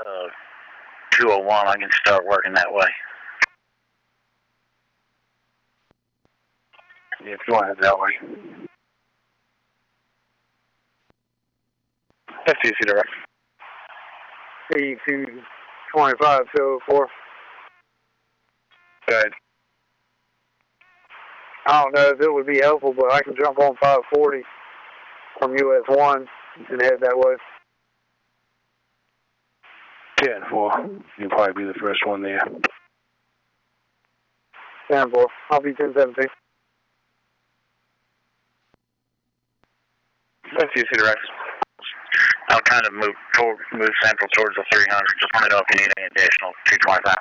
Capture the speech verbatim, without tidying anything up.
uh, two oh one, I can start working that way. Yeah, if you want to head that way. That's easy to write. eighty-two twenty-five, two oh four. Good. I don't know if it would be helpful, but I can jump on five forty from U S one and head that way. ten four. You'll probably be the first one there. ten four. I'll be ten seventeen. That's easy to write. I'll kind of move toward, move central towards the three hundred. Just let me know if you need any additional two twenty-five.